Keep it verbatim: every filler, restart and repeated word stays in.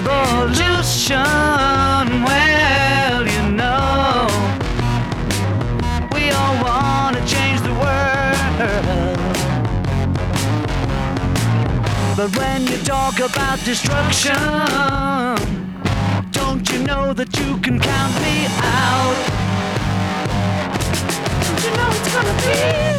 revolution. Well, you know, we all want to change the world. But when you talk about destruction, don't you know that you can count me out? Don't you know it's gonna be